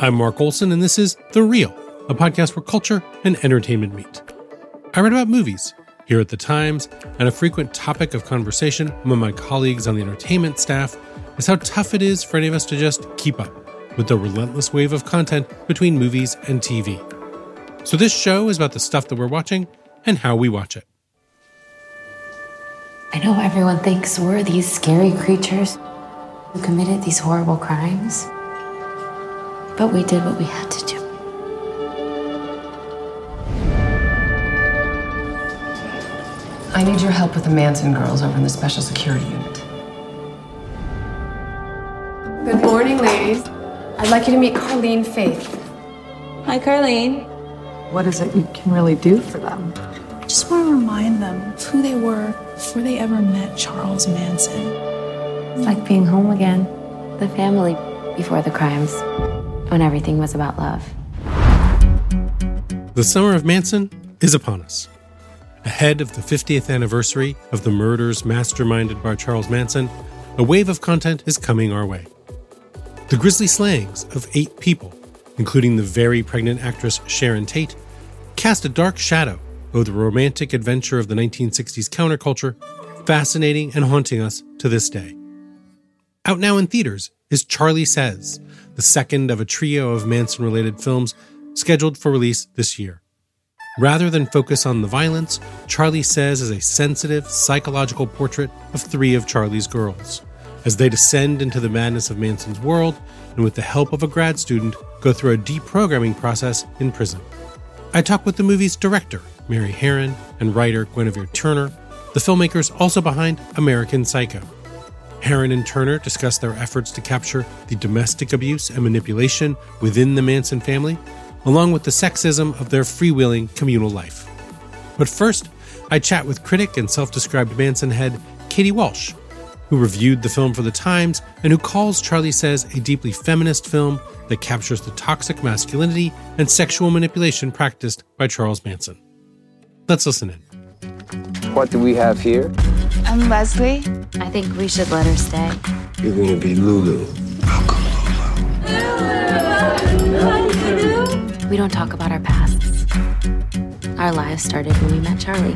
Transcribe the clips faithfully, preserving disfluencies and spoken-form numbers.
I'm Mark Olson, and this is The Real, a podcast where culture and entertainment meet. I write about movies here at The Times, and a frequent topic of conversation among my colleagues on the entertainment staff is how tough it is for any of us to just keep up with the relentless wave of content between movies and T V. So this show is about the stuff that we're watching and how we watch it. I know everyone thinks we're these scary creatures who committed these horrible crimes, but we did what we had to do. I need your help with the Manson girls over in the Special Security Unit. Good morning, ladies. I'd like you to meet Carleen Faith. Hi, Carleen. What is it you can really do for them? I just want to remind them of who they were before they ever met Charles Manson. It's like being home again. The family before the crimes, when everything was about love. The summer of Manson is upon us. Ahead of the fiftieth anniversary of the murders masterminded by Charles Manson, a wave of content is coming our way. The grisly slayings of eight people, including the very pregnant actress Sharon Tate, cast a dark shadow over the romantic adventure of the nineteen sixties counterculture, fascinating and haunting us to this day. Out now in theaters is Charlie Says, the second of a trio of Manson-related films scheduled for release this year. Rather than focus on the violence, Charlie Says is a sensitive, psychological portrait of three of Charlie's girls, as they descend into the madness of Manson's world and with the help of a grad student, go through a deprogramming process in prison. I talk with the movie's director, Mary Harron, and writer Guinevere Turner, the filmmakers also behind American Psycho. Harron and Turner discuss their efforts to capture the domestic abuse and manipulation within the Manson family, along with the sexism of their freewheeling communal life. But first, I chat with critic and self-described Manson head Katie Walsh, who reviewed the film for The Times and who calls Charlie Says a deeply feminist film that captures the toxic masculinity and sexual manipulation practiced by Charles Manson. Let's listen in. What do we have here? I'm Leslie. I think we should let her stay. You're going to be Lulu. Welcome, Lulu. We don't talk about our pasts. Our lives started when we met Charlie.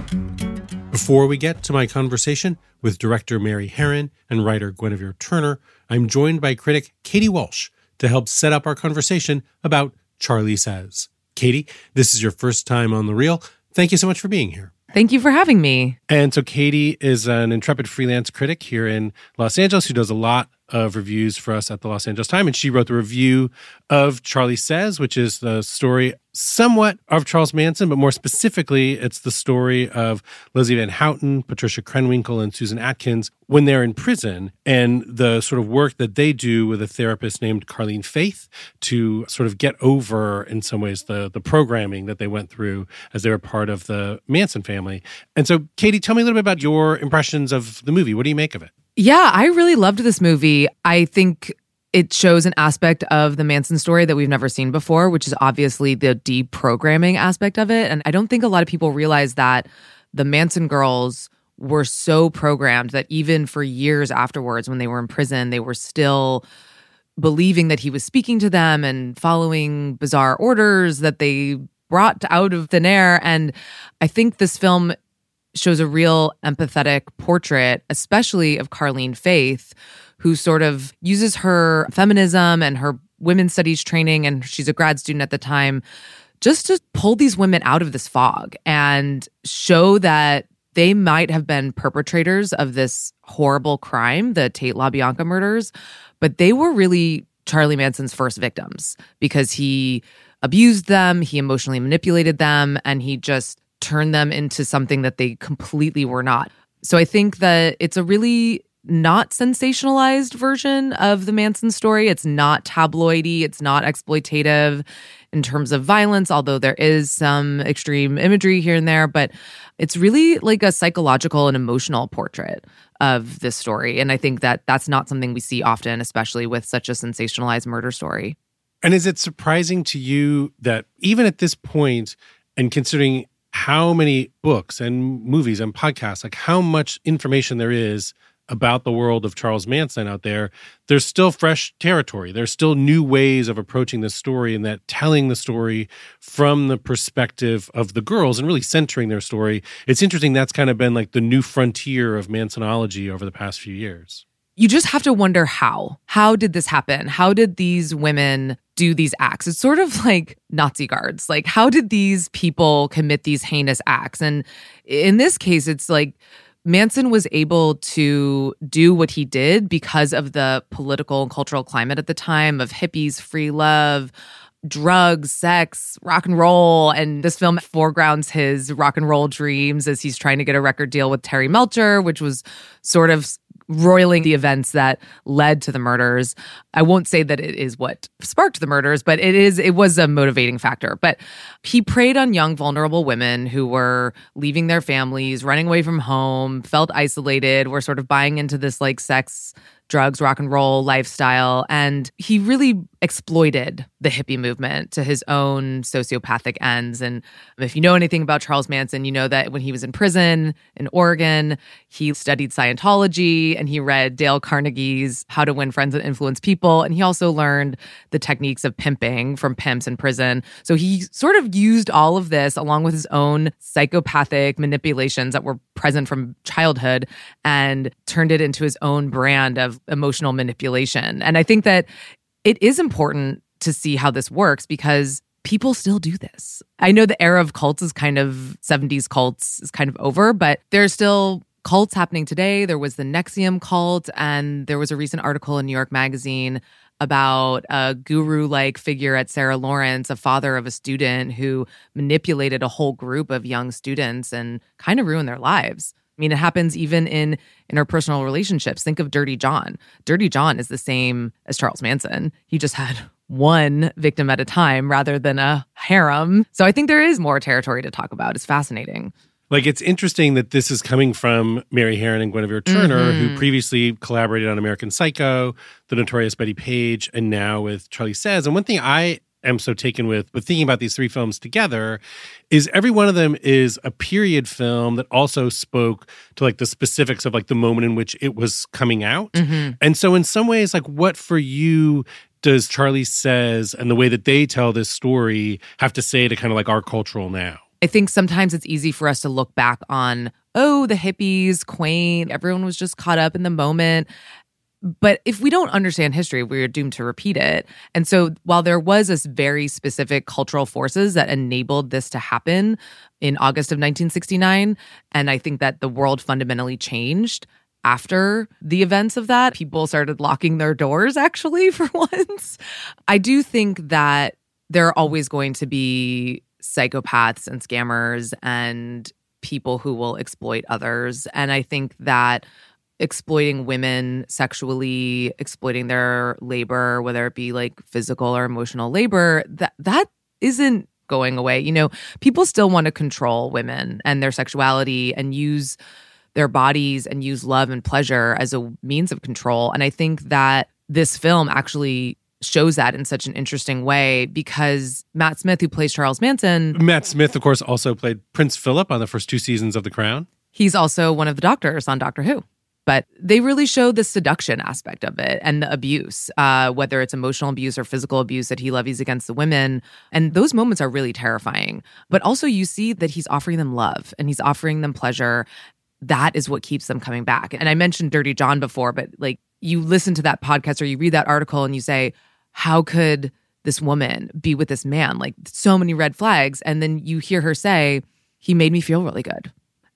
Before we get to my conversation with director Mary Harron and writer Guinevere Turner, I'm joined by critic Katie Walsh to help set up our conversation about Charlie Says. Katie, this is your first time on The Real. Thank you so much for being here. Thank you for having me. And so Katie is an intrepid freelance critic here in Los Angeles who does a lot of reviews for us at the Los Angeles Times. And she wrote the review of Charlie Says, which is the story somewhat of Charles Manson, but more specifically, it's the story of Leslie Van Houten, Patricia Krenwinkel, and Susan Atkins when they're in prison, and the sort of work that they do with a therapist named Carleen Faith to sort of get over, in some ways, the, the programming that they went through as they were part of the Manson family. And so, Katie, tell me a little bit about your impressions of the movie. What do you make of it? Yeah, I really loved this movie. I think it shows an aspect of the Manson story that we've never seen before, which is obviously the deprogramming aspect of it. And I don't think a lot of people realize that the Manson girls were so programmed that even for years afterwards, when they were in prison, they were still believing that he was speaking to them and following bizarre orders that they brought out of thin air. And I think this film shows a real empathetic portrait, especially of Carleen Faith, who sort of uses her feminism and her women's studies training, and she's a grad student at the time, just to pull these women out of this fog and show that they might have been perpetrators of this horrible crime, the Tate LaBianca murders, but they were really Charlie Manson's first victims because he abused them, he emotionally manipulated them, and he just turn them into something that they completely were not. So I think that it's a really not sensationalized version of the Manson story. It's not tabloidy. It's not exploitative in terms of violence, although there is some extreme imagery here and there. But it's really like a psychological and emotional portrait of this story. And I think that that's not something we see often, especially with such a sensationalized murder story. And is it surprising to you that even at this point, and considering how many books and movies and podcasts, like how much information there is about the world of Charles Manson out there, there's still fresh territory. There's still new ways of approaching this story, and that telling the story from the perspective of the girls and really centering their story. It's interesting. That's kind of been like the new frontier of Mansonology over the past few years. You just have to wonder how. How did this happen? How did these women do these acts? It's sort of like Nazi guards. Like, how did these people commit these heinous acts? And in this case, it's like Manson was able to do what he did because of the political and cultural climate at the time of hippies, free love, drugs, sex, rock and roll. And this film foregrounds his rock and roll dreams as he's trying to get a record deal with Terry Melcher, which was sort of roiling the events that led to the murders. I won't say that it is what sparked the murders, but it is it was a motivating factor. But he preyed on young, vulnerable women who were leaving their families, running away from home, felt isolated, were sort of buying into this like sex, drugs, rock and roll lifestyle. And he really exploited the hippie movement to his own sociopathic ends. And if you know anything about Charles Manson, you know that when he was in prison in Oregon, he studied Scientology and he read Dale Carnegie's How to Win Friends and Influence People. And he also learned the techniques of pimping from pimps in prison. So he sort of used all of this along with his own psychopathic manipulations that were present from childhood and turned it into his own brand of emotional manipulation. And I think that it is important to see how this works because people still do this. I know the era of cults is kind of seventies cults is kind of over, but there's still cults happening today. There was the N X I V M cult, and there was a recent article in New York Magazine about a guru-like figure at Sarah Lawrence, a father of a student who manipulated a whole group of young students and kind of ruined their lives. I mean, it happens even in interpersonal relationships. Think of Dirty John. Dirty John is the same as Charles Manson. He just had one victim at a time rather than a harem. So I think there is more territory to talk about. It's fascinating. Like, it's interesting that this is coming from Mary Harron and Guinevere Turner, Mm-hmm. who previously collaborated on American Psycho, The Notorious Betty Page, and now with Charlie Says. And one thing I am so taken with, with thinking about these three films together, is every one of them is a period film that also spoke to like the specifics of like the moment in which it was coming out. Mm-hmm. And so in some ways, like, what for you does Charlie Says and the way that they tell this story have to say to kind of like our cultural now? I think sometimes it's easy for us to look back on, oh, the hippies, quaint, everyone was just caught up in the moment. But if we don't understand history, we're doomed to repeat it. And so while there was this very specific cultural forces that enabled this to happen in August of nineteen sixty-nine, and I think that the world fundamentally changed after the events of that. People started locking their doors, actually, for once. I do think that there are always going to be psychopaths and scammers and people who will exploit others. And I think that exploiting women sexually, exploiting their labor, whether it be like physical or emotional labor, that that isn't going away. You know, people still want to control women and their sexuality and use their bodies and use love and pleasure as a means of control. And I think that this film actually shows that in such an interesting way because Matt Smith, who plays Charles Manson... Matt Smith, of course, also played Prince Philip on the first two seasons of The Crown. He's also one of the doctors on Doctor Who. But they really show the seduction aspect of it and the abuse, uh, whether it's emotional abuse or physical abuse that he levies against the women. And those moments are really terrifying. But also you see that he's offering them love and he's offering them pleasure. That is what keeps them coming back. And I mentioned Dirty John before, but like you listen to that podcast or you read that article and you say, how could this woman be with this man? Like so many red flags. And then you hear her say, he made me feel really good.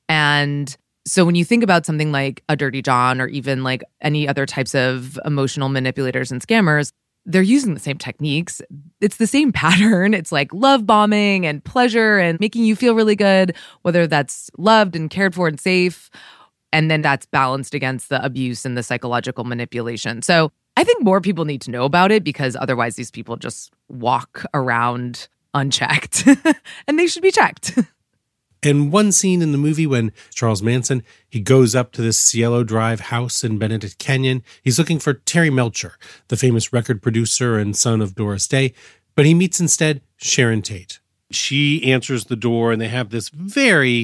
And so when you think about something like a Dirty John or even like any other types of emotional manipulators and scammers, they're using the same techniques. It's the same pattern. It's like love bombing and pleasure and making you feel really good, whether that's loved and cared for and safe. And then that's balanced against the abuse and the psychological manipulation. So I think more people need to know about it because otherwise these people just walk around unchecked and they should be checked. And one scene in the movie when Charles Manson, he goes up to this Cielo Drive house in Benedict Canyon. He's looking for Terry Melcher, the famous record producer and son of Doris Day, but he meets instead Sharon Tate. She answers the door and they have this very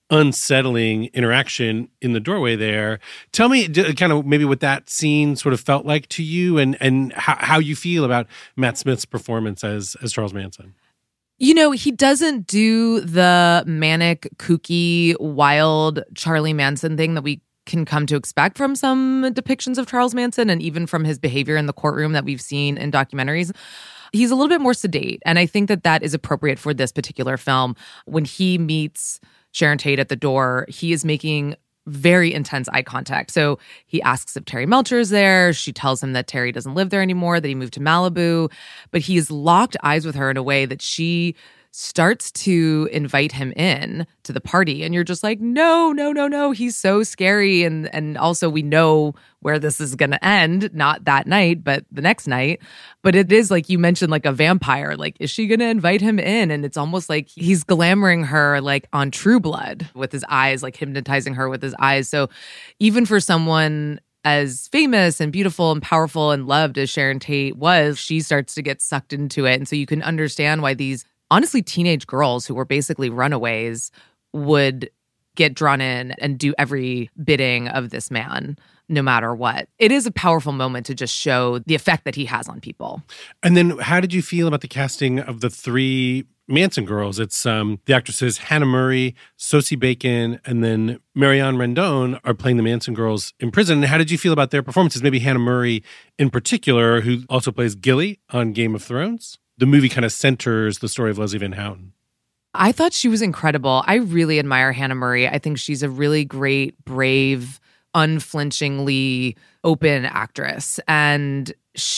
unsettling interaction in the doorway there. Tell me d- kind of maybe what that scene sort of felt like to you, and and how, how you feel about Matt Smith's performance as as Charles Manson. You know, he doesn't do the manic, kooky, wild Charlie Manson thing that we can come to expect from some depictions of Charles Manson, and even from his behavior in the courtroom that we've seen in documentaries. He's a little bit more sedate, and I think that that is appropriate for this particular film. When he meets Sharon Tate at the door, he is making very intense eye contact. So he asks if Terry Melcher is there. She tells him that Terry doesn't live there anymore, that he moved to Malibu. But he has locked eyes with her in a way that she starts to invite him in to the party. And you're just like, no, no, no, no. He's so scary. And and also we know where this is going to end. Not that night, but the next night. But it is like you mentioned, like a vampire. Like, is she going to invite him in? And it's almost like he's glamoring her like on True Blood with his eyes, like hypnotizing her with his eyes. So even for someone as famous and beautiful and powerful and loved as Sharon Tate was, she starts to get sucked into it. And so you can understand why these honestly teenage girls who were basically runaways would get drawn in and do every bidding of this man, no matter what. It is a powerful moment to just show the effect that he has on people. And then how did you feel about the casting of the three Manson girls? It's um, the actresses Hannah Murray, Sosie Bacon, and then Marianne Rendon are playing the Manson girls in prison. How did you feel about their performances? Maybe Hannah Murray in particular, who also plays Gilly on Game of Thrones. The movie kind of centers the story of Leslie Van Houten. I thought she was incredible. I really admire Hannah Murray. I think she's a really great, brave, unflinchingly open actress. And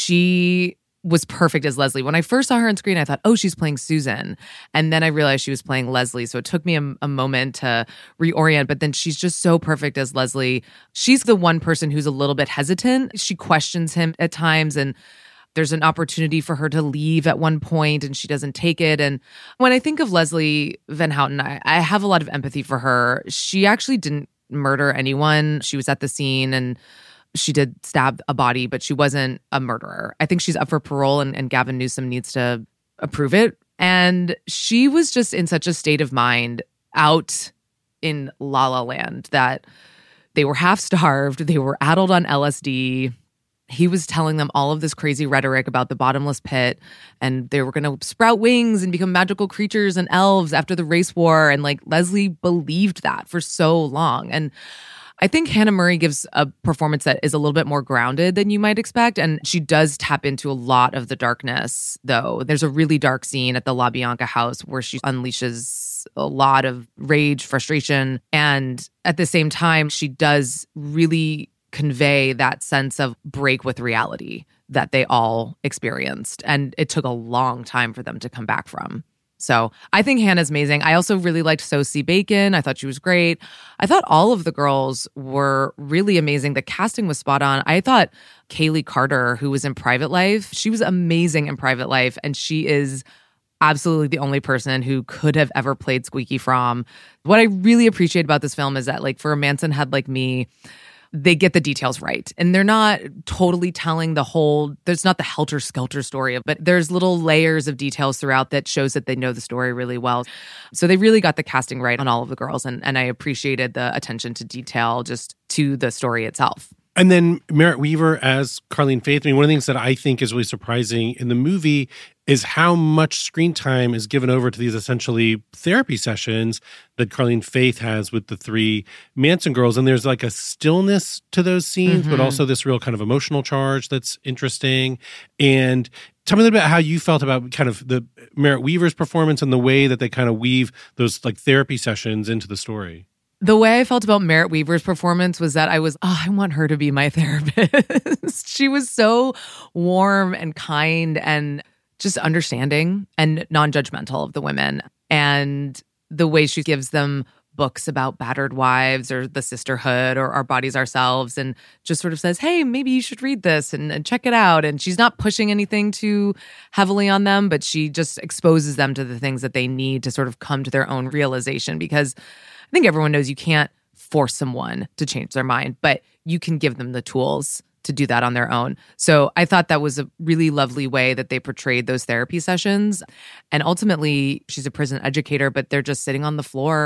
she was perfect as Leslie. When I first saw her on screen, I thought, oh, she's playing Susan. And then I realized she was playing Leslie. So it took me a, a moment to reorient. But then she's just so perfect as Leslie. She's the one person who's a little bit hesitant. She questions him at times, and there's an opportunity for her to leave at one point and she doesn't take it. And when I think of Leslie Van Houten, I, I have a lot of empathy for her. She actually didn't murder anyone. She was at the scene and she did stab a body, but she wasn't a murderer. I think she's up for parole, and, and Gavin Newsom needs to approve it. And she was just in such a state of mind out in La La Land that they were half starved. They were addled on L S D. He was telling them all of this crazy rhetoric about the bottomless pit, and they were going to sprout wings and become magical creatures and elves after the race war. And like Leslie believed that for so long. And I think Hannah Murray gives a performance that is a little bit more grounded than you might expect. And she does tap into a lot of the darkness, though. There's a really dark scene at the La Bianca house where she unleashes a lot of rage, frustration. And at the same time, she does really convey that sense of break with reality that they all experienced. And it took a long time for them to come back from. So I think Hannah's amazing. I also really liked Sosie Bacon. I thought she was great. I thought all of the girls were really amazing. The casting was spot on. I thought Kaylee Carter, who was in Private Life, she was amazing in Private Life. And she is absolutely the only person who could have ever played Squeaky Fromm. What I really appreciate about this film is that, like, for a Manson head like me, they get the details right. And they're not totally telling the whole, there's not the helter-skelter story, but there's little layers of details throughout that shows that they know the story really well. So they really got the casting right on all of the girls. And, and I appreciated the attention to detail just to the story itself. And then Merritt Wever as Carlene Faith. I mean, one of the things that I think is really surprising in the movie is how much screen time is given over to these essentially therapy sessions that Carlene Faith has with the three Manson girls. And there's like a stillness to those scenes, mm-hmm. but also this real kind of emotional charge that's interesting. And tell me a little bit how you felt about kind of the Merritt Wever's performance and the way that they kind of weave those like therapy sessions into the story. The way I felt about Merritt Wever's performance was that I was, oh, I want her to be my therapist. She was so warm and kind and just understanding and non-judgmental of the women. And the way she gives them books about battered wives or the sisterhood or Our Bodies Ourselves, and just sort of says, hey, maybe you should read this and, and check it out. And she's not pushing anything too heavily on them, but she just exposes them to the things that they need to sort of come to their own realization. Because I think everyone knows you can't force someone to change their mind, but you can give them the tools to do that on their own. So I thought that was a really lovely way that they portrayed those therapy sessions. And ultimately, she's a prison educator, but they're just sitting on the floor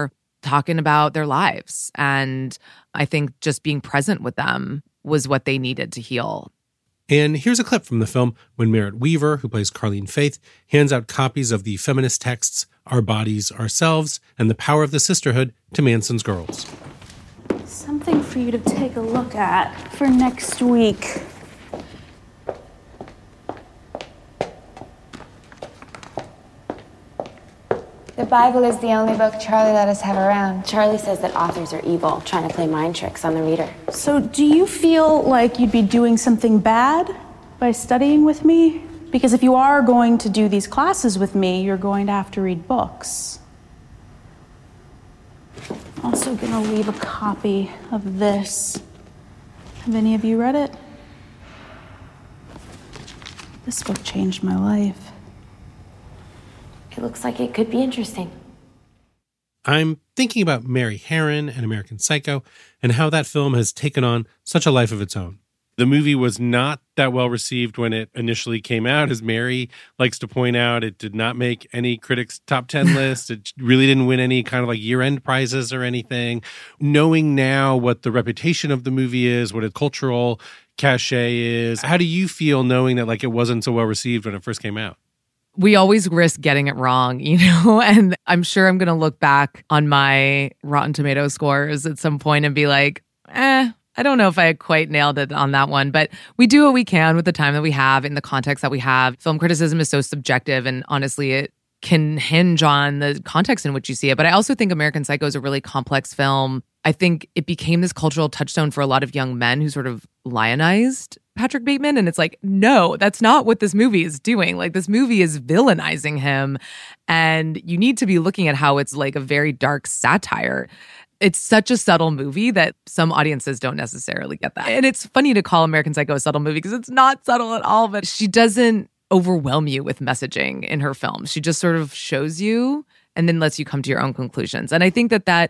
talking about their lives. And I think just being present with them was what they needed to heal. And here's a clip from the film when Merritt Wever, who plays Carlene Faith, hands out copies of the feminist texts Our Bodies, Ourselves, and The Power of the Sisterhood to Manson's girls. Something for you to take a look at for next week. The Bible is the only book Charlie let us have around. Charlie says that authors are evil, trying to play mind tricks on the reader. So do you feel like you'd be doing something bad by studying with me? Because if you are going to do these classes with me, you're going to have to read books. I'm also gonna leave a copy of this. Have any of you read it? This book changed my life. It looks like it could be interesting. I'm thinking about Mary Harron and American Psycho and how that film has taken on such a life of its own. The movie was not that well received when it initially came out. As Mary likes to point out, it did not make any critics' top ten list. It really didn't win any kind of like year-end prizes or anything. Knowing now what the reputation of the movie is, what its cultural cachet is, how do you feel knowing that like it wasn't so well received when it first came out? We always risk getting it wrong, you know, and I'm sure I'm going to look back on my Rotten Tomato scores at some point and be like, eh, I don't know if I quite nailed it on that one, but we do what we can with the time that we have in the context that we have. Film criticism is so subjective, and honestly, it can hinge on the context in which you see it. But I also think American Psycho is a really complex film. I think it became this cultural touchstone for a lot of young men who sort of lionized Patrick Bateman. And it's like, no, that's not what this movie is doing. Like, this movie is villainizing him. And you need to be looking at how it's like a very dark satire. It's such a subtle movie that some audiences don't necessarily get that. And it's funny to call American Psycho a subtle movie because it's not subtle at all, but she doesn't overwhelm you with messaging in her films. She just sort of shows you and then lets you come to your own conclusions. And I think that that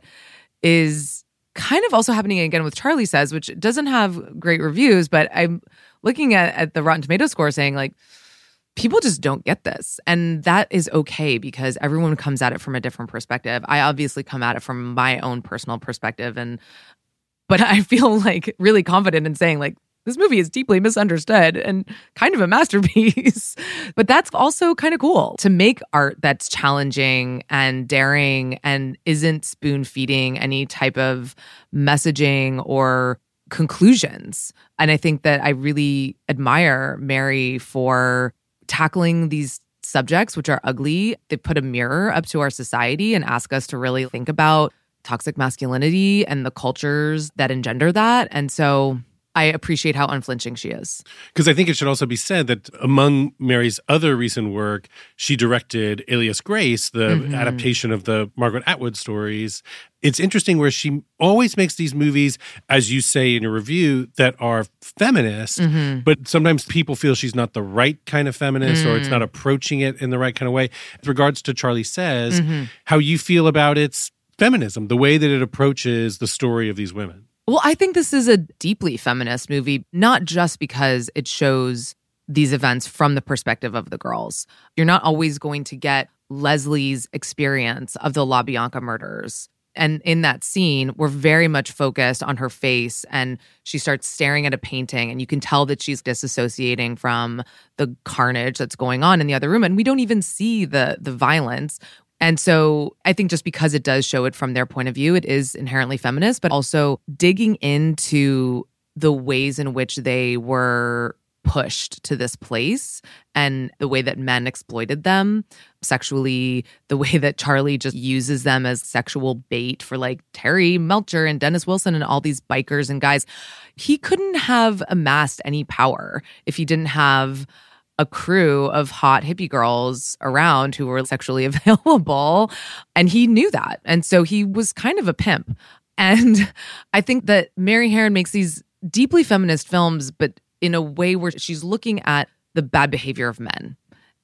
is kind of also happening again with Charlie Says, which doesn't have great reviews, but I'm looking at, at the Rotten Tomato score saying like, people just don't get this. And that is okay because everyone comes at it from a different perspective. I obviously come at it from my own personal perspective. And, but I feel like really confident in saying like, this movie is deeply misunderstood and kind of a masterpiece. But that's also kind of cool to make art that's challenging and daring and isn't spoon feeding any type of messaging or conclusions. And I think that I really admire Mary for tackling these subjects, which are ugly. They put a mirror up to our society and ask us to really think about toxic masculinity and the cultures that engender that. And so I appreciate how unflinching she is. Because I think it should also be said that among Mary's other recent work, she directed Alias Grace, the mm-hmm. adaptation of the Margaret Atwood stories. It's interesting where she always makes these movies, as you say in your review, that are feminist, mm-hmm. but sometimes people feel she's not the right kind of feminist mm. or it's not approaching it in the right kind of way. With regards to Charlie Says, mm-hmm. how you feel about its feminism, the way that it approaches the story of these women. Well, I think this is a deeply feminist movie, not just because it shows these events from the perspective of the girls. You're not always going to get Leslie's experience of the LaBianca murders. And in that scene, we're very much focused on her face, and she starts staring at a painting, and you can tell that she's disassociating from the carnage that's going on in the other room. And we don't even see the the violence. And so I think just because it does show it from their point of view, it is inherently feminist, but also digging into the ways in which they were pushed to this place and the way that men exploited them sexually, the way that Charlie just uses them as sexual bait for like Terry Melcher and Dennis Wilson and all these bikers and guys. He couldn't have amassed any power if he didn't have a crew of hot hippie girls around who were sexually available. And he knew that. And so he was kind of a pimp. And I think that Mary Harron makes these deeply feminist films, but in a way where she's looking at the bad behavior of men.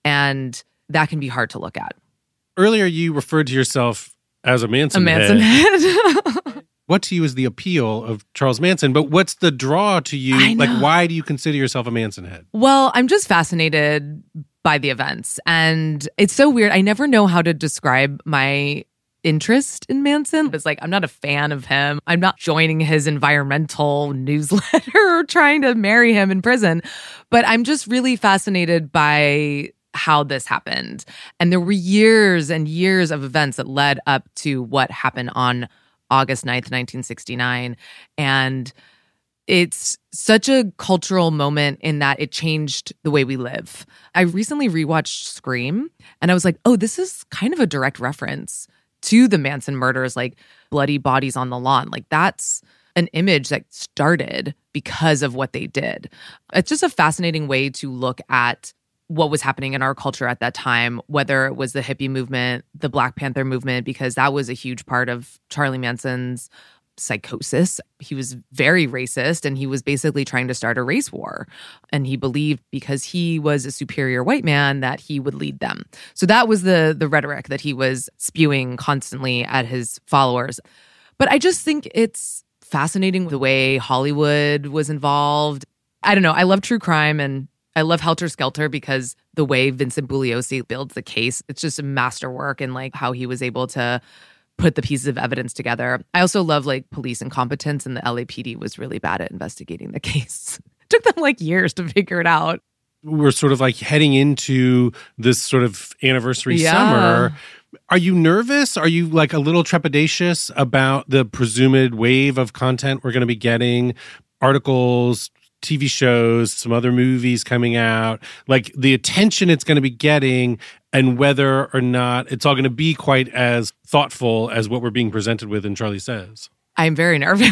And that can be hard to look at. Earlier, you referred to yourself as a Manson, a Manson head. head. What to you is the appeal of Charles Manson, but what's the draw to you? Like, why do you consider yourself a Manson head? Well, I'm just fascinated by the events. And it's so weird. I never know how to describe my interest in Manson. It's like, I'm not a fan of him. I'm not joining his environmental newsletter or trying to marry him in prison. But I'm just really fascinated by how this happened. And there were years and years of events that led up to what happened on August ninth, nineteen sixty-nine. And it's such a cultural moment in that it changed the way we live. I recently rewatched Scream, and I was like, oh, this is kind of a direct reference to the Manson murders, like bloody bodies on the lawn. Like that's an image that started because of what they did. It's just a fascinating way to look at what was happening in our culture at that time, whether it was the hippie movement, the Black Panther movement, because that was a huge part of Charlie Manson's psychosis. He was very racist, and he was basically trying to start a race war. And he believed because he was a superior white man that he would lead them. So that was the the rhetoric that he was spewing constantly at his followers. But I just think it's fascinating the way Hollywood was involved. I don't know. I love true crime, and I love Helter Skelter because the way Vincent Bugliosi builds the case, it's just a masterwork in like how he was able to put the pieces of evidence together. I also love like police incompetence, and the L A P D was really bad at investigating the case. It took them like years to figure it out. We're sort of like heading into this sort of anniversary Yeah. summer. Are you nervous? Are you like a little trepidatious about the presumed wave of content we're going to be getting? Articles, T V shows, some other movies coming out, like the attention it's going to be getting, and whether or not it's all going to be quite as thoughtful as what we're being presented with in Charlie Says. I'm very nervous.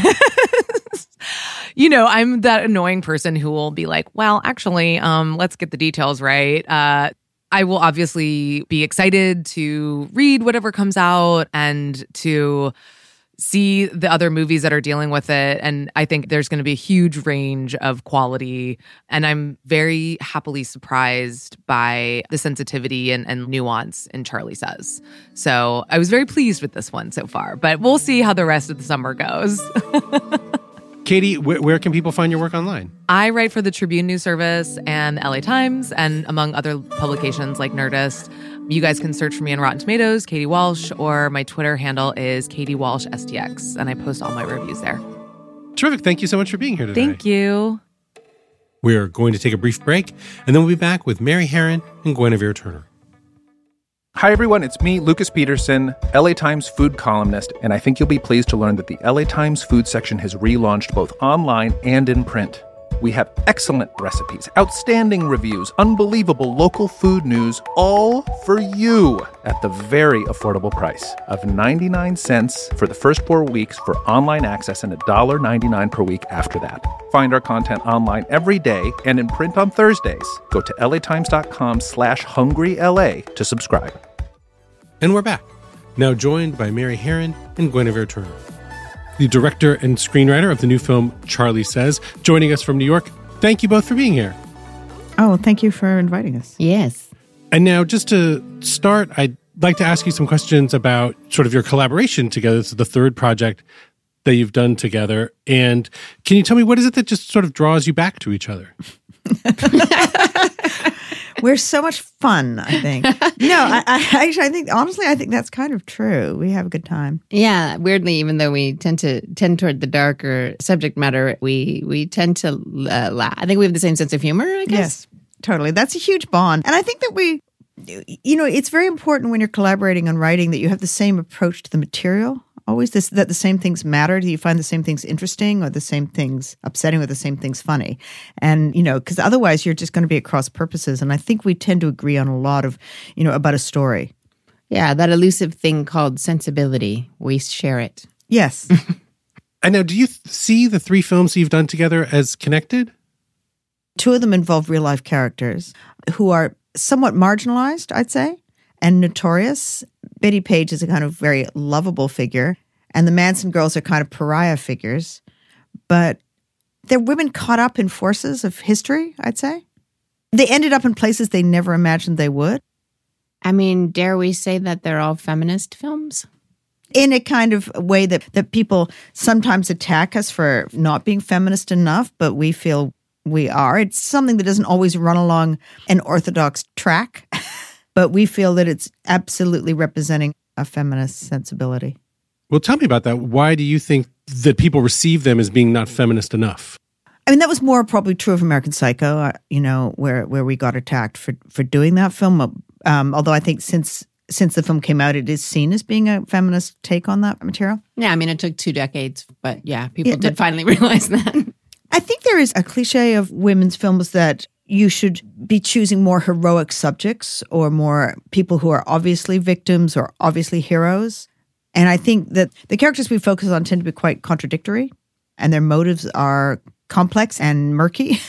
You know, I'm that annoying person who will be like, well, actually, um, let's get the details right. Uh, I will obviously be excited to read whatever comes out and to see the other movies that are dealing with it. And I think there's going to be a huge range of quality. And I'm very happily surprised by the sensitivity and, and nuance in Charlie Says. So I was very pleased with this one so far, but we'll see how the rest of the summer goes. Katie, wh- where can people find your work online? I write for the Tribune News Service and the L A Times, and among other publications like Nerdist. You guys can search for me on Rotten Tomatoes, Katie Walsh, or my Twitter handle is Katie Walsh S T X, and I post all my reviews there. Terrific. Thank you so much for being here today. Thank you. We're going to take a brief break, and then we'll be back with Mary Herron and Guinevere Turner. Hi, everyone. It's me, Lucas Peterson, L A Times food columnist, and I think you'll be pleased to learn that the L A Times food section has relaunched both online and in print. We have excellent recipes, outstanding reviews, unbelievable local food news, all for you at the very affordable price of ninety-nine cents for the first four weeks for online access and one dollar and ninety-nine cents per week after that. Find our content online every day and in print on Thursdays. Go to latimes.com slash hungryla to subscribe. And we're back, now joined by Mary Herron and Guinevere Turner, the director and screenwriter of the new film Charlie Says, joining us from New York. Thank you both for being here. Oh, thank you for inviting us. Yes. And now, just to start, I'd like to ask you some questions about sort of your collaboration together. This is the third project that you've done together. And can you tell me, what is it that just sort of draws you back to each other? We're so much fun, I think. No, I, I actually, I think, honestly, I think that's kind of true. We have a good time. Yeah, weirdly, even though we tend to tend toward the darker subject matter, we we tend to uh, laugh. I think we have the same sense of humor, I guess. Yes, totally. That's a huge bond. And I think that we, you know, it's very important when you're collaborating on writing that you have the same approach to the material. Always this, that the same things matter. Do you find the same things interesting or the same things upsetting or the same things funny? And, you know, because otherwise you're just going to be at cross purposes. And I think we tend to agree on a lot of, you know, about a story. Yeah, that elusive thing called sensibility. We share it. Yes. And now, do you th- see the three films you've done together as connected? Two of them involve real life characters who are somewhat marginalized, I'd say, and notorious. Betty Page is a kind of very lovable figure, and the Manson girls are kind of pariah figures, but they're women caught up in forces of history, I'd say. They ended up in places they never imagined they would. I mean, dare we say that they're all feminist films? In a kind of way that, that people sometimes attack us for not being feminist enough, but we feel we are. It's something that doesn't always run along an orthodox track. But we feel that it's absolutely representing a feminist sensibility. Well, tell me about that. Why do you think that people receive them as being not feminist enough? I mean, that was more probably true of American Psycho, uh, you know, where, where we got attacked for, for doing that film. Um, although I think since since the film came out, it is seen as being a feminist take on that material. Yeah, I mean, it took two decades, but yeah, people Yeah, did but- finally realize that. I think there is a cliche of women's films that you should be choosing more heroic subjects or more people who are obviously victims or obviously heroes. And I think that the characters we focus on tend to be quite contradictory, and their motives are complex and murky.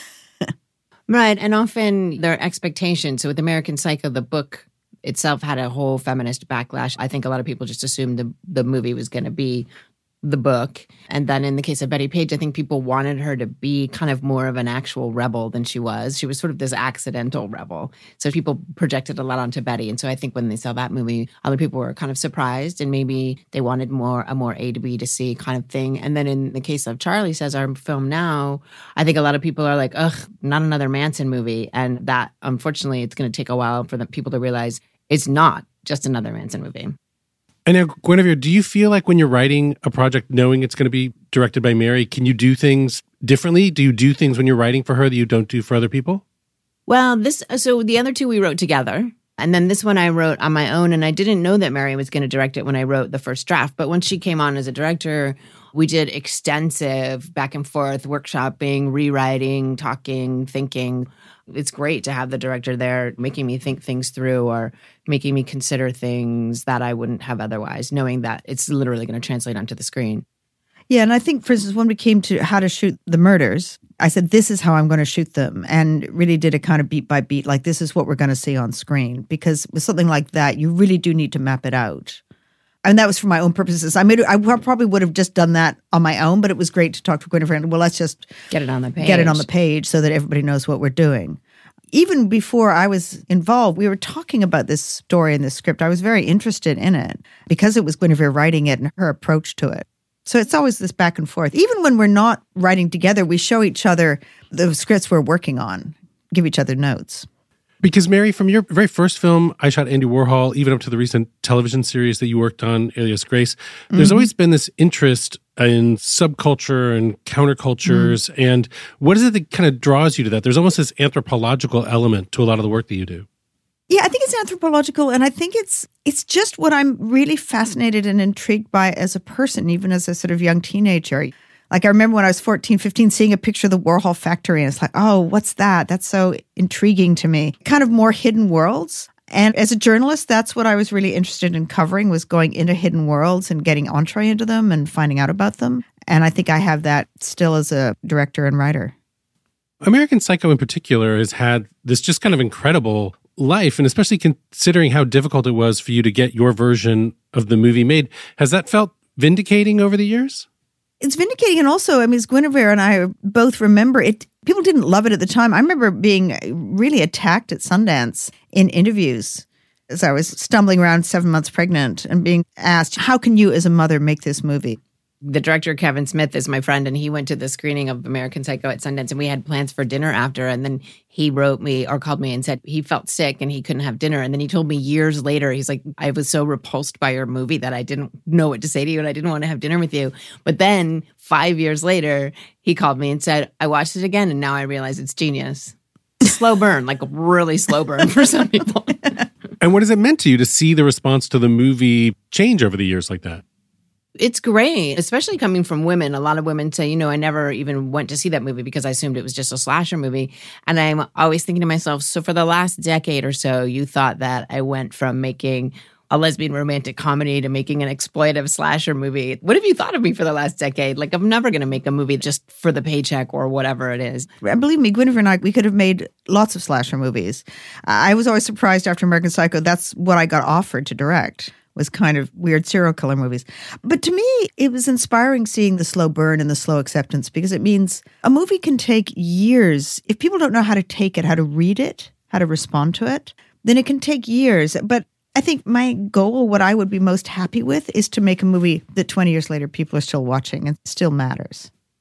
Right, and often their expectations. So with American Psycho, the book itself had a whole feminist backlash. I think a lot of people just assumed the, the movie was going to be the book. And then in the case of Betty Page, I think people wanted her to be kind of more of an actual rebel than she was. She was sort of this accidental rebel. So people projected a lot onto Betty. And so I think when they saw that movie, other people were kind of surprised and maybe they wanted more a more A to B to C kind of thing. And then in the case of Charlie Says, our film now, I think a lot of people are like, ugh, not another Manson movie. And that, unfortunately, it's going to take a while for the people to realize it's not just another Manson movie. And now, Guinevere, do you feel like when you're writing a project, knowing it's going to be directed by Mary, can you do things differently? Do you do things when you're writing for her that you don't do for other people? Well, this so the other two we wrote together. And then this one I wrote on my own. And I didn't know that Mary was going to direct it when I wrote the first draft. But when she came on as a director, we did extensive back and forth workshopping, rewriting, talking, thinking. It's great to have the director there making me think things through or making me consider things that I wouldn't have otherwise, knowing that it's literally going to translate onto the screen. Yeah, and I think, for instance, when we came to how to shoot the murders, I said, this is how I'm going to shoot them, and really did a kind of beat by beat, like this is what we're going to see on screen. Because with something like that, you really do need to map it out. And that was for my own purposes. I made, I probably would have just done that on my own, but it was great to talk to Guinevere and, well, let's just get it on the page. Get it on the page so that everybody knows what we're doing. Even before I was involved, we were talking about this story and this script. I was very interested in it because it was Guinevere writing it and her approach to it. So it's always this back and forth. Even when we're not writing together, we show each other the scripts we're working on, give each other notes. Because, Mary, from your very first film, I Shot Andy Warhol, even up to the recent television series that you worked on, Alias Grace, there's mm-hmm. always been this interest in subculture and countercultures. Mm-hmm. And what is it that kind of draws you to that? There's almost this anthropological element to a lot of the work that you do. Yeah, I think it's anthropological, and I think it's it's just what I'm really fascinated and intrigued by as a person, even as a sort of young teenager. Like, I remember when I was fourteen, fifteen, seeing a picture of the Warhol factory, and it's like, oh, what's that? That's so intriguing to me. Kind of more hidden worlds. And as a journalist, that's what I was really interested in covering, was going into hidden worlds and getting entree into them and finding out about them. And I think I have that still as a director and writer. American Psycho in particular has had this just kind of incredible life, and especially considering how difficult it was for you to get your version of the movie made. Has that felt vindicating over the years? It's vindicating, and also, I mean, as Guinevere and I both remember, it. People didn't love it at the time. I remember being really attacked at Sundance in interviews as I was stumbling around seven months pregnant and being asked, how can you as a mother make this movie? The director, Kevin Smith, is my friend, and he went to the screening of American Psycho at Sundance, and we had plans for dinner after, and then he wrote me or called me and said he felt sick and he couldn't have dinner. And then he told me years later, he's like, I was so repulsed by your movie that I didn't know what to say to you and I didn't want to have dinner with you. But then five years later, he called me and said, I watched it again, and now I realize it's genius. Slow burn, like a really slow burn for some people. And what has it meant to you to see the response to the movie change over the years like that? It's great, especially coming from women. A lot of women say, you know, I never even went to see that movie because I assumed it was just a slasher movie. And I'm always thinking to myself, so for the last decade or so, you thought that I went from making a lesbian romantic comedy to making an exploitive slasher movie. What have you thought of me for the last decade? Like, I'm never going to make a movie just for the paycheck or whatever it is. Believe me, Guinevere and I, we could have made lots of slasher movies. I was always surprised after American Psycho, that's what I got offered to direct, was kind of weird serial killer movies. But to me, it was inspiring seeing the slow burn and the slow acceptance, because it means a movie can take years. If people don't know how to take it, how to read it, how to respond to it, then it can take years. But I think my goal, what I would be most happy with, is to make a movie that twenty years later people are still watching and still matters.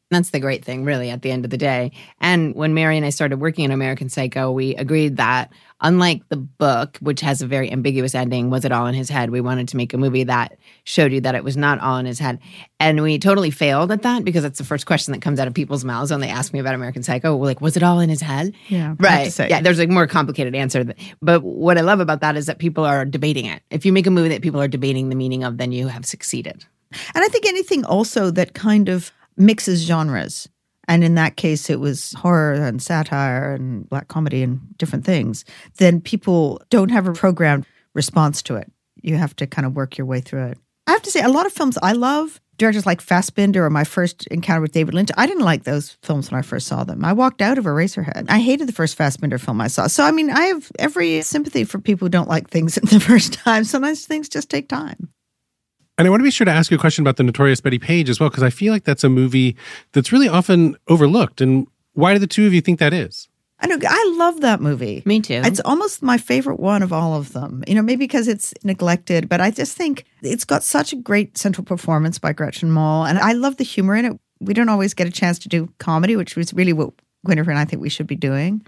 That's the great thing, really, at the end of the day. And when Mary and I started working on American Psycho, we agreed that unlike the book, which has a very ambiguous ending, was it all in his head? We wanted to make a movie that showed you that it was not all in his head. And we totally failed at that because that's the first question that comes out of people's mouths when they ask me about American Psycho. We're like, was it all in his head? Yeah. Right. Yeah, there's a more complicated answer. But what I love about that is that people are debating it. If you make a movie that people are debating the meaning of, then you have succeeded. And I think anything also that kind of mixes genres. And in that case, it was horror and satire and black comedy and different things. Then people don't have a programmed response to it. You have to kind of work your way through it. I have to say, a lot of films I love, directors like Fassbinder or my first encounter with David Lynch, I didn't like those films when I first saw them. I walked out of Eraserhead. I hated the first Fassbinder film I saw. So, I mean, I have every sympathy for people who don't like things the first time. Sometimes things just take time. And I want to be sure to ask you a question about the Notorious Betty Page as well, because I feel like that's a movie that's really often overlooked. And why do the two of you think that is? I know, I love that movie. Me too. It's almost my favorite one of all of them. You know, maybe because it's neglected, but I just think it's got such a great central performance by Gretchen Mol. And I love the humor in it. We don't always get a chance to do comedy, which was really what Guinevere and I think we should be doing.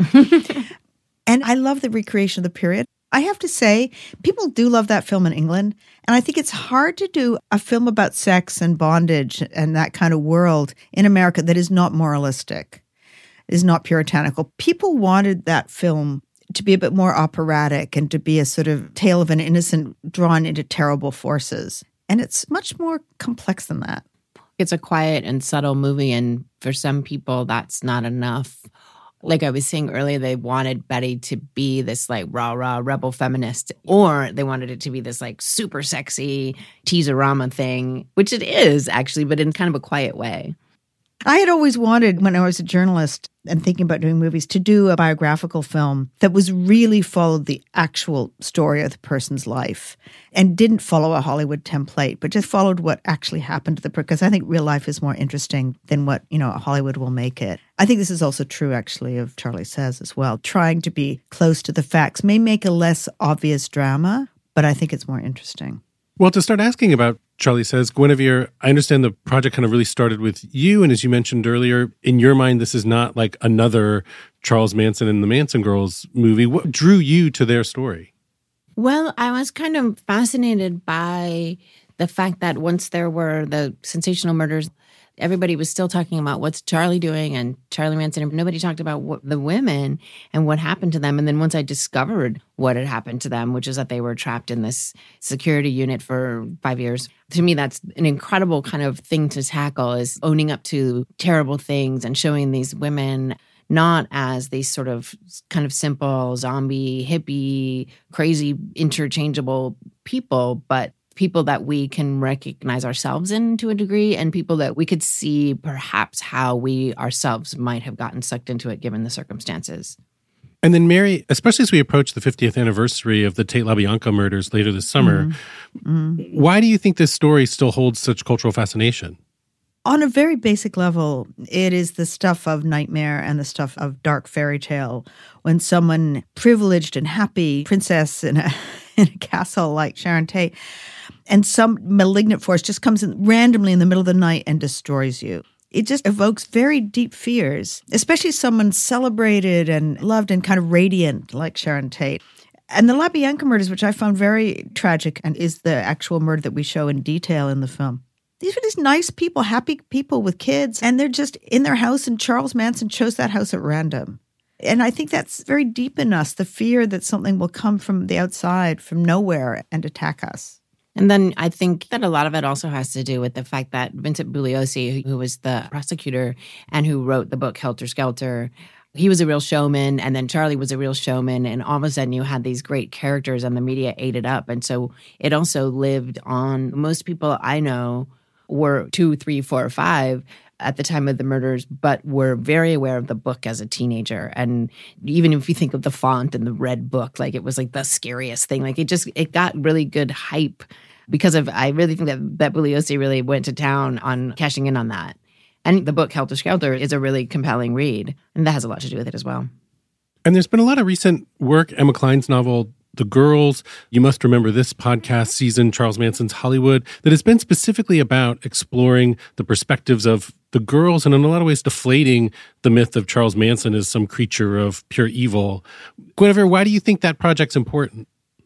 And I love the recreation of the period. I have to say, people do love that film in England. And I think it's hard to do a film about sex and bondage and that kind of world in America that is not moralistic, is not puritanical. People wanted that film to be a bit more operatic and to be a sort of tale of an innocent drawn into terrible forces. And it's much more complex than that. It's a quiet and subtle movie. And for some people, that's not enough. Like I was saying earlier, they wanted Betty to be this like rah-rah rebel feminist, or they wanted it to be this like super sexy teaserama thing, which it is actually, but in kind of a quiet way. I had always wanted, when I was a journalist and thinking about doing movies, to do a biographical film that was really followed the actual story of the person's life and didn't follow a Hollywood template, but just followed what actually happened to the person. Because I think real life is more interesting than what, you know, Hollywood will make it. I think this is also true, actually, of Charlie Says as well. Trying to be close to the facts may make a less obvious drama, but I think it's more interesting. Well, to start asking about Charlie Says, Guinevere, I understand the project kind of really started with you. And as you mentioned earlier, in your mind, this is not like another Charles Manson and the Manson Girls movie. What drew you to their story? Well, I was kind of fascinated by the fact that once there were the sensational murders, everybody was still talking about what's Charlie doing and Charlie Manson. And nobody talked about what, the women and what happened to them. And then once I discovered what had happened to them, which is that they were trapped in this security unit for five years, to me, that's an incredible kind of thing to tackle, is owning up to terrible things and showing these women not as these sort of kind of simple zombie, hippie, crazy, interchangeable people, but people that we can recognize ourselves in to a degree, and people that we could see perhaps how we ourselves might have gotten sucked into it given the circumstances. And then, Mary, especially as we approach the fiftieth anniversary of the Tate LaBianca murders later this summer, mm-hmm. Mm-hmm. why do you think this story still holds such cultural fascination? On a very basic level, it is the stuff of nightmare and the stuff of dark fairy tale. When someone privileged and happy princess in a, in a castle like Sharon Tate, and some malignant force just comes in randomly in the middle of the night and destroys you. It just evokes very deep fears, especially someone celebrated and loved and kind of radiant like Sharon Tate. And the LaBianca murders, which I found very tragic and is the actual murder that we show in detail in the film. These are these nice people, happy people with kids, and they're just in their house, and Charles Manson chose that house at random. And I think that's very deep in us, the fear that something will come from the outside, from nowhere, and attack us. And then I think that a lot of it also has to do with the fact that Vincent Bugliosi, who was the prosecutor and who wrote the book Helter Skelter, he was a real showman, and then Charlie was a real showman, and all of a sudden you had these great characters and the media ate it up. And so it also lived on. Most people I know were two, three, four, or five at the time of the murders, but were very aware of the book as a teenager. And even if you think of the font and the red book, like it was like the scariest thing. Like it just, it got really good hype because of, I really think that, that Bugliosi really went to town on cashing in on that. And the book Helter Skelter is a really compelling read. And that has a lot to do with it as well. And there's been a lot of recent work. Emma Cline's novel, The Girls, You Must Remember This podcast season, Charles Manson's Hollywood, that has been specifically about exploring the perspectives of the girls and in a lot of ways deflating the myth of Charles Manson as some creature of pure evil. Guinevere, why do you think that project's important?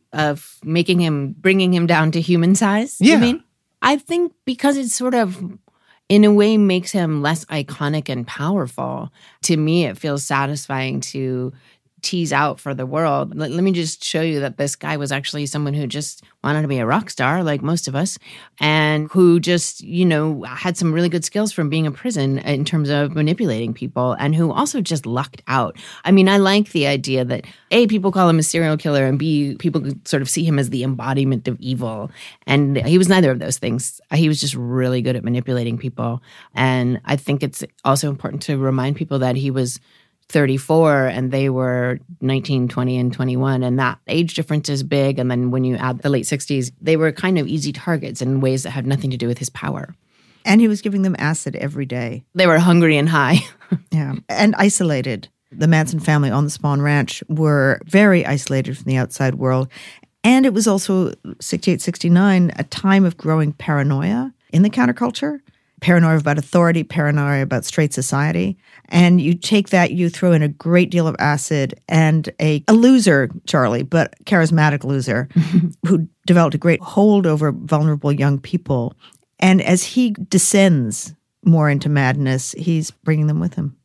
Of making him, bringing him down to human size, yeah. you mean? I think because it's sort of, in a way, makes him less iconic and powerful. To me, it feels satisfying to tease out for the world. Let, let me just show you that this guy was actually someone who just wanted to be a rock star, like most of us, and who just, you know, had some really good skills from being in prison in terms of manipulating people, and who also just lucked out. I mean, I like the idea that, A, people call him a serial killer, and B, people could sort of see him as the embodiment of evil. And he was neither of those things. He was just really good at manipulating people. And I think it's also important to remind people that he was thirty-four and they were nineteen, twenty, and twenty-one. And that age difference is big. And then when you add the late sixties, they were kind of easy targets in ways that had nothing to do with his power. And he was giving them acid every day. They were hungry and high. Yeah. And isolated. The Manson family on the Spahn Ranch were very isolated from the outside world. And it was also, sixty-eight, sixty-nine, a time of growing paranoia in the counterculture. Paranoia about authority, paranoia about straight society. And you take that, you throw in a great deal of acid and a, a loser, Charlie, but charismatic loser, who developed a great hold over vulnerable young people. And as he descends more into madness, he's bringing them with him.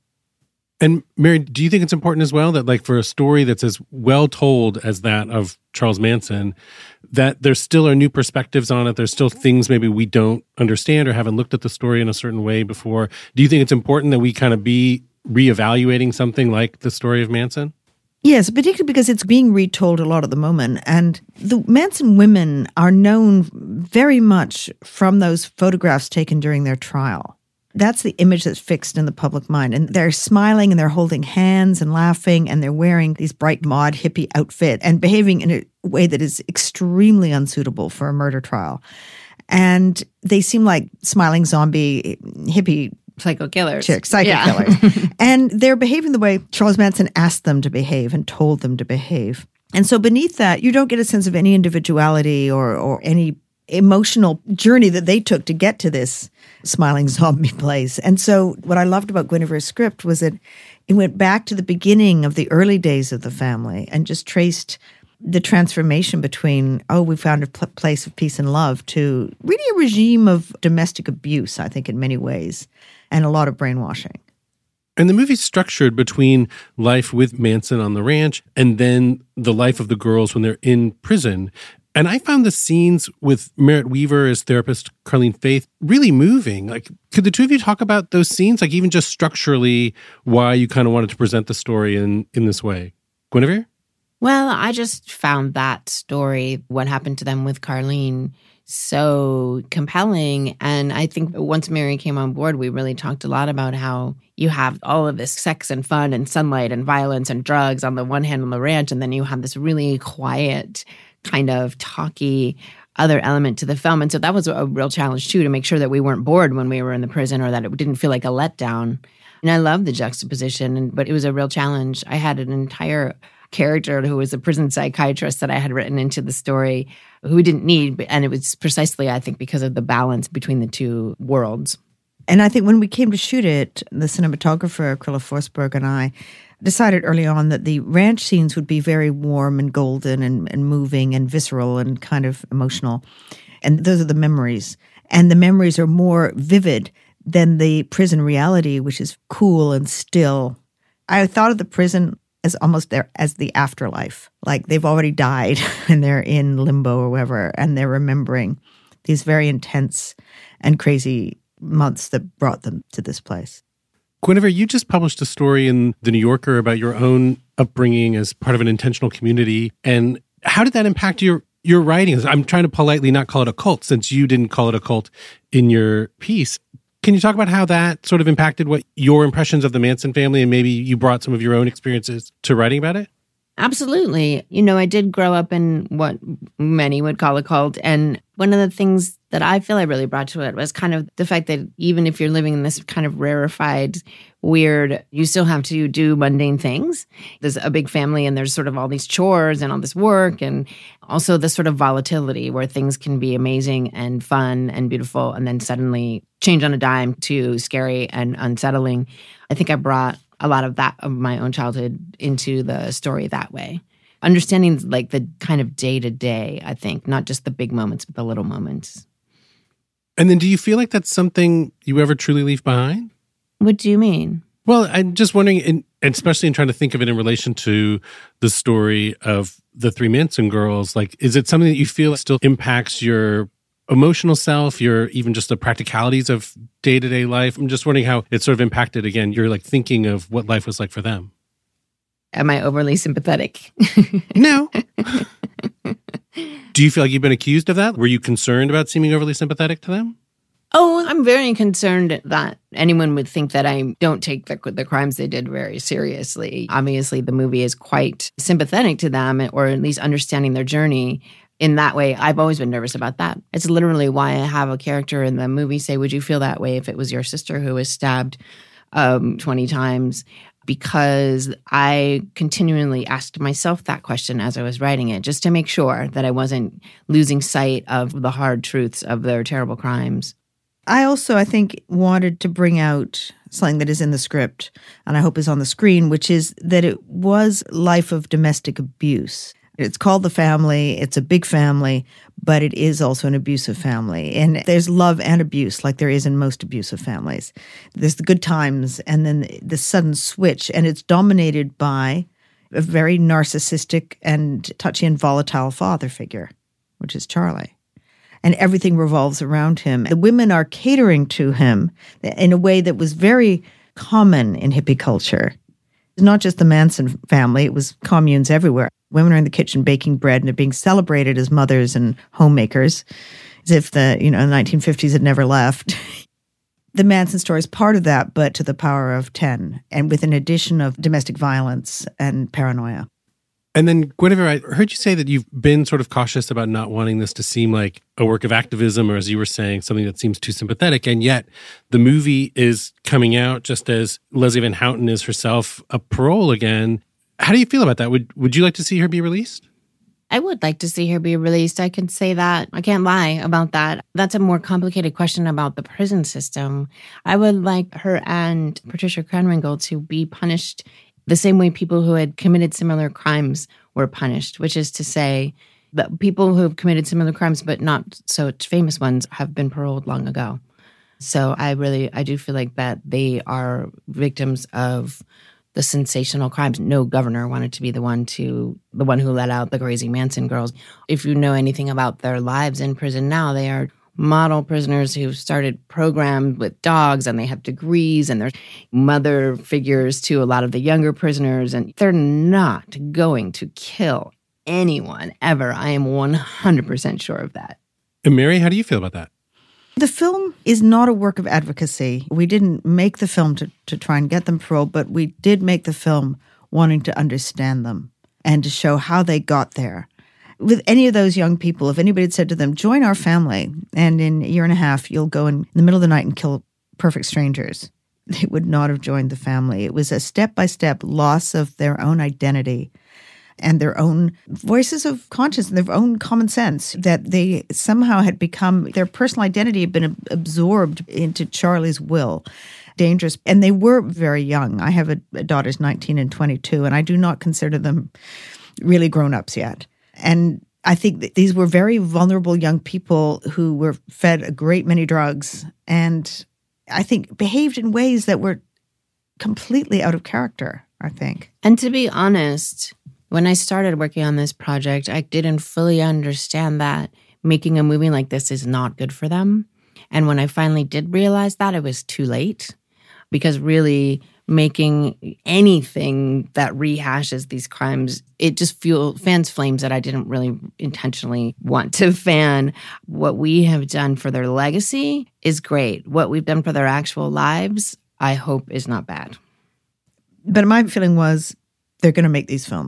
And Mary, do you think it's important as well that, like, for a story that's as well told as that of Charles Manson, that there still are new perspectives on it? There's still things maybe we don't understand or haven't looked at the story in a certain way before. Do you think it's important that we kind of be reevaluating something like the story of Manson? Yes, particularly because it's being retold a lot at the moment. And the Manson women are known very much from those photographs taken during their trial. That's the image that's fixed in the public mind. And they're smiling and they're holding hands and laughing and they're wearing these bright mod hippie outfits and behaving in a way that is extremely unsuitable for a murder trial. And they seem like smiling zombie hippie psycho killers. Chicks, psycho yeah. killers. And they're behaving the way Charles Manson asked them to behave and told them to behave. And so beneath that, you don't get a sense of any individuality or, or any emotional journey that they took to get to this smiling zombie place. And so what I loved about Guinevere's script was that it went back to the beginning of the early days of the family and just traced the transformation between, oh, we found a pl- place of peace and love, to really a regime of domestic abuse, I think, in many ways, and a lot of brainwashing. And the movie's structured between life with Manson on the ranch and then the life of the girls when they're in prison. And I found the scenes with Merritt Wever as therapist Carlene Faith really moving. Like, could the two of you talk about those scenes? Like, even just structurally, why you kind of wanted to present the story in, in this way? Guinevere? Well, I just found that story, what happened to them with Carlene, so compelling. And I think once Mary came on board, we really talked a lot about how you have all of this sex and fun and sunlight and violence and drugs on the one hand on the ranch, and then you have this really quiet, kind of talky other element to the film. And so that was a real challenge, too, to make sure that we weren't bored when we were in the prison or that it didn't feel like a letdown. And I love the juxtaposition, but it was a real challenge. I had an entire character who was a prison psychiatrist that I had written into the story who we didn't need. And it was precisely, I think, because of the balance between the two worlds. And I think when we came to shoot it, the cinematographer, Krilla Forsberg, and I decided early on that the ranch scenes would be very warm and golden and, and moving and visceral and kind of emotional. And those are the memories. And the memories are more vivid than the prison reality, which is cool and still. I thought of the prison as almost there as the afterlife. Like they've already died and they're in limbo or wherever, and they're remembering these very intense and crazy months that brought them to this place. Guinevere, you just published a story in The New Yorker about your own upbringing as part of an intentional community. And how did that impact your, your writing? I'm trying to politely not call it a cult, since you didn't call it a cult in your piece. Can you talk about how that sort of impacted what your impressions of the Manson family, and maybe you brought some of your own experiences to writing about it? Absolutely. You know, I did grow up in what many would call a cult. And one of the things that I feel I really brought to it was kind of the fact that even if you're living in this kind of rarefied, weird, you still have to do mundane things. There's a big family and there's sort of all these chores and all this work, and also the sort of volatility where things can be amazing and fun and beautiful and then suddenly change on a dime to scary and unsettling. I think I brought a lot of that of my own childhood into the story that way. Understanding like the kind of day to day, I think, not just the big moments, but the little moments. And then do you feel like that's something you ever truly leave behind? What do you mean? Well, I'm just wondering, in, especially in trying to think of it in relation to the story of the three Manson girls, like, is it something that you feel still impacts your emotional self, your even just the practicalities of day-to-day life? I'm just wondering how it sort of impacted, again, you're like thinking of what life was like for them. Am I overly sympathetic? No. Do you feel like you've been accused of that? Were you concerned about seeming overly sympathetic to them? Oh, I'm very concerned that anyone would think that I don't take the, the crimes they did very seriously. Obviously, the movie is quite sympathetic to them, or at least understanding their journey. In that way, I've always been nervous about that. It's literally why I have a character in the movie say, would you feel that way if it was your sister who was stabbed um, twenty times? Because I continually asked myself that question as I was writing it, just to make sure that I wasn't losing sight of the hard truths of their terrible crimes. I also, I think, wanted to bring out something that is in the script, and I hope is on the screen, which is that it was life of domestic abuse. It's called The Family. It's a big family, but it is also an abusive family. And there's love and abuse, like there is in most abusive families. There's the good times and then the sudden switch, and it's dominated by a very narcissistic and touchy and volatile father figure, which is Charlie. And everything revolves around him. The women are catering to him in a way that was very common in hippie culture. Not just the Manson family, it was communes everywhere. Women are in the kitchen baking bread and they're being celebrated as mothers and homemakers, as if the, you know, nineteen fifties had never left. The Manson story is part of that, but to the power of ten, and with an addition of domestic violence and paranoia. And then, Guinevere, I heard you say that you've been sort of cautious about not wanting this to seem like a work of activism, or as you were saying, something that seems too sympathetic. And yet the movie is coming out just as Leslie Van Houten is herself a parole again. How do you feel about that? Would Would you like to see her be released? I would like to see her be released. I can say that. I can't lie about that. That's a more complicated question about the prison system. I would like her and Patricia Krenwinkel to be punished the same way people who had committed similar crimes were punished, which is to say that people who have committed similar crimes but not so famous ones have been paroled long ago. So I really, I do feel like that they are victims of the sensational crimes. No governor wanted to be the one to, the one who let out the crazy Manson girls. If you know anything about their lives in prison now, they are model prisoners who've started programs with dogs, and they have degrees, and they're mother figures to a lot of the younger prisoners, and they're not going to kill anyone ever. I am one hundred percent sure of that. And Mary, how do you feel about that? The film is not a work of advocacy. We didn't make the film to, to try and get them paroled, but we did make the film wanting to understand them and to show how they got there. With any of those young people, if anybody had said to them, join our family, and in a year and a half, you'll go in the middle of the night and kill perfect strangers, they would not have joined the family. It was a step-by-step loss of their own identity and their own voices of conscience and their own common sense, that they somehow had become, their personal identity had been absorbed into Charlie's will. Dangerous. And they were very young. I have a, a daughter's nineteen and twenty-two, and I do not consider them really grown-ups yet. And I think that these were very vulnerable young people who were fed a great many drugs and I think behaved in ways that were completely out of character, I think. And to be honest, when I started working on this project, I didn't fully understand that making a movie like this is not good for them. And when I finally did realize that, it was too late, because really making anything that rehashes these crimes, it just fuel, fans flames that I didn't really intentionally want to fan. What we have done for their legacy is great. What we've done for their actual lives, I hope is not bad. But my feeling was they're going to make these films.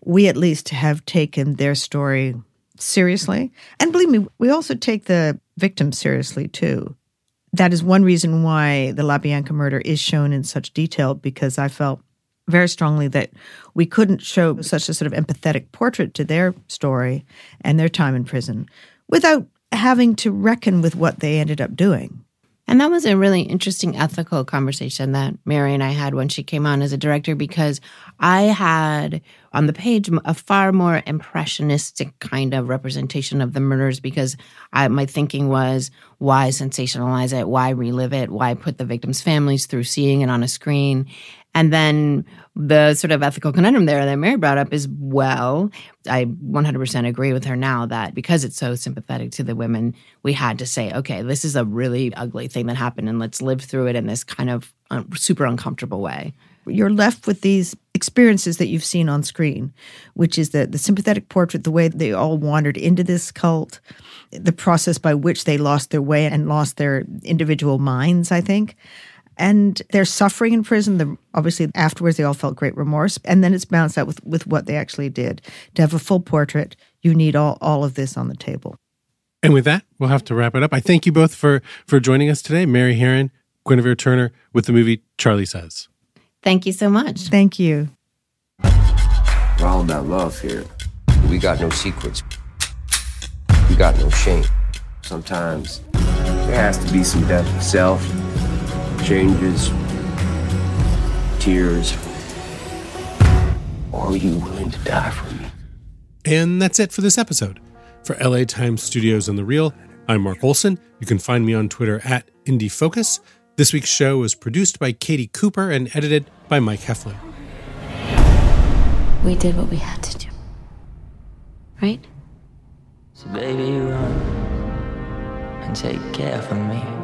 we at least have taken their story seriously. And believe me, we also take the victims seriously, too. That is one reason why the LaBianca murder is shown in such detail, because I felt very strongly that we couldn't show such a sort of empathetic portrait to their story and their time in prison without having to reckon with what they ended up doing. And that was a really interesting ethical conversation that Mary and I had when she came on as a director, because I had on the page a far more impressionistic kind of representation of the murders, because I, my thinking was, why sensationalize it? Why relive it? Why put the victims' families through seeing it on a screen? And then the sort of ethical conundrum there that Mary brought up is, well, I one hundred percent agree with her now that because it's so sympathetic to the women, we had to say, okay, this is a really ugly thing that happened, and let's live through it in this kind of um, super uncomfortable way. You're left with these experiences that you've seen on screen, which is the, the sympathetic portrait, the way they all wandered into this cult, the process by which they lost their way and lost their individual minds, I think. And their suffering in prison, the, obviously afterwards they all felt great remorse, and then it's balanced out with, with what they actually did. To have a full portrait, you need all, all of this on the table. And with that, we'll have to wrap it up. I thank you both for, for joining us today, Mary Harron, Guinevere Turner, with the movie Charlie Says. Thank you so much. Thank you. We're all about love here. We got no secrets. We got no shame. Sometimes there has to be some death of self, changes, tears. Or are you willing to die for me? And that's it for this episode. For L A Times Studios and The Real, I'm Mark Olson. You can find me on Twitter at IndieFocus. This week's show was produced by Katie Cooper and edited by Mike Heflin. We did what we had to do. Right? So baby, run and take care of me.